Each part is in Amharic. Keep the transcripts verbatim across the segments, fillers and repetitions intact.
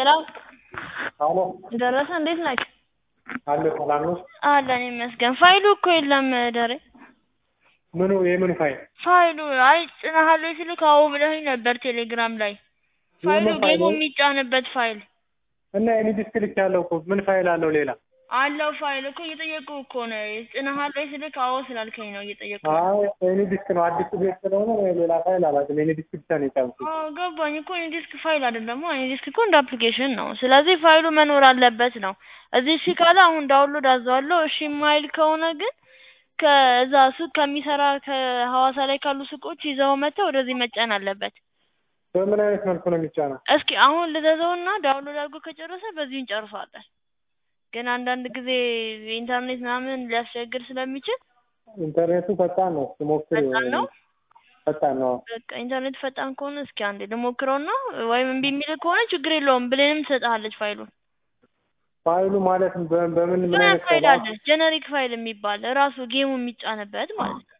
ሄሎ አሎ ደረሰ እንዴት ነህ? አለ ሰላም ነው? አለን ይመስገን። ፋይሉ እኮ የለም ደሬ። ምኑ የምን ፋይል? ፋይሉ አይ ጭነሃል ስልክ አዎ ብለኸኝ ነበር ቴሌግራም ላይ። ፋይሉ የምን ፋይል ጌሙ ነው? የሚጫንበት ፋይል እና እኔ ዲስክ ልክ ያለው እኮ ምን ፋይል አለው ሌላ? አለው ፋይል እኮ እየጠየቁህ እኮ ነው። ጭነሃል ስልክ አዎ ስላልከኝ ነው እየጠየቁህ። አይ እኔ ዲስክ ነው አዲስ ቤት ስለሆነ ሌላ ፋይል አላውቅም። እኔ ዲስክ ብቻ ነው የጫንኩት። አዎ ገባኝ እኮ እኔ ዲስክ ፋይል አይደለም። እኔ ዲስክ እኮ እንደ አፕሊኬሽን ነው። ስለዚህ ፋይሉ መኖር አለበት ነው። እዚህ እሺ ካለ አሁን ዳውንሎድ አዘዋለሁ። እሺ የማይል ከሆነ ግን ከዛ ሱቅ ከሚሰራ ከሐዋሳ ላይ ካሉ ሱቆች ይዘው መተው ወደዚህ መጫን አለበት። በምን አይነት መልኩ ነው የሚጫነው? እስኪ አሁን ልዘዘውና ዳውንሎድ አድርጎ ከጨረሰ በዚሁ እንጨርሰዋለን። ግን አንዳንድ ጊዜ ኢንተርኔት ምናምን ሊያስቸግር ስለሚችል ኢንተርኔቱ ፈጣን ነው። ሞክር ፈጣን ነው። ፈጣን ነው። በቃ ኢንተርኔት ፈጣን ከሆነ እስኪ አንዴ ልሞክረውና ወይም እምቢ የሚል ከሆነ ችግር የለውም ብሌንም ትሰጥሃለች ፋይሉን። ፋይሉ ማለት በምን ምን ምን አይነት ፋይል አለ? ጀነሪክ ፋይል የሚባል ራሱ ጌሙ የሚጫንበት ማለት ነው።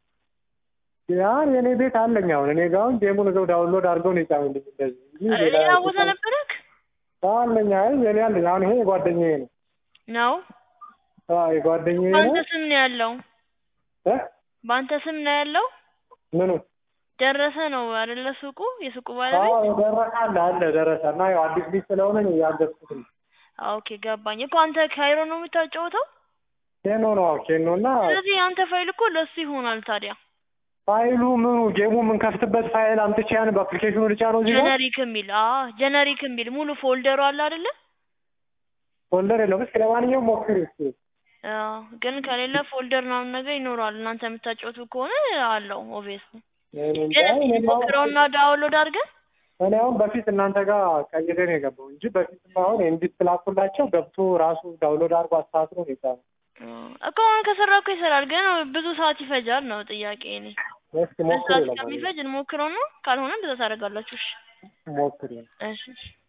ያ የኔ ቤት አለኝ። አሁን እኔ ጋር አሁን ጌሙን እዛው ዳውንሎድ አድርገው ነው የጫኑልኝ። እንደዚህ ሌላ ቦታ ነበረክ? አለኝ። አይ የኔ አለኝ። አሁን ይሄ የጓደኛዬ ነው ነው? አዎ የጓደኛዬ ነው። በአንተ ስም ነው ያለው? እ በአንተ ስም ነው ያለው? ምኑ? ደረሰ ነው አይደለ ሱቁ? የሱቁ ባለቤት? አዎ ደረሰ አለ አለ ደረሰ እና ያው አዲስ ቤት ስለሆነ ነው ያገዝኩት። ኦኬ ገባኝ እኮ አንተ ካይሮ ነው የምታጫወተው? ኬኖ ነው ኬኖ እና ስለዚህ አንተ ፋይል እኮ ለሱ ይሆናል ታዲያ። ፋይሉ ምኑ ጌሙ የምንከፍትበት ፋይል አምጥቼ ያን በአፕሊኬሽኑ ልጫነው እዚህ ጋር? ጀነሪክ የሚል አዎ ጀነሪክ የሚል ሙሉ ፎልደሩ አለ አይደለ? ፎልደር የለውም። እስኪ ለማንኛውም ሞክሪ እስኪ። አዎ ግን ከሌለ ፎልደር ምናምን ነገር ይኖረዋል። እናንተ የምታጫወቱ ከሆነ አለው ኦብቪየስሊ። ግን ሞክረውና ዳውንሎድ አድርገህ እኔ አሁን በፊት እናንተ ጋር ቀይሬ ነው የገባው እንጂ በፊት አሁን እንዲህ ስላኩላቸው ገብቶ ራሱ ዳውንሎድ አድርጎ አስተካክሎ ነው የጫነው እኮ። አሁን ከሰራ እኮ ይሰራል፣ ግን ብዙ ሰዓት ይፈጃል ነው ጥያቄ። እኔ እስኪ ሞክሪ ሰዓት ከሚፈጅ እንሞክረውና ካልሆነ እንደዛ ታደርጋላችሁ። እሺ ሞክሪ። እሺ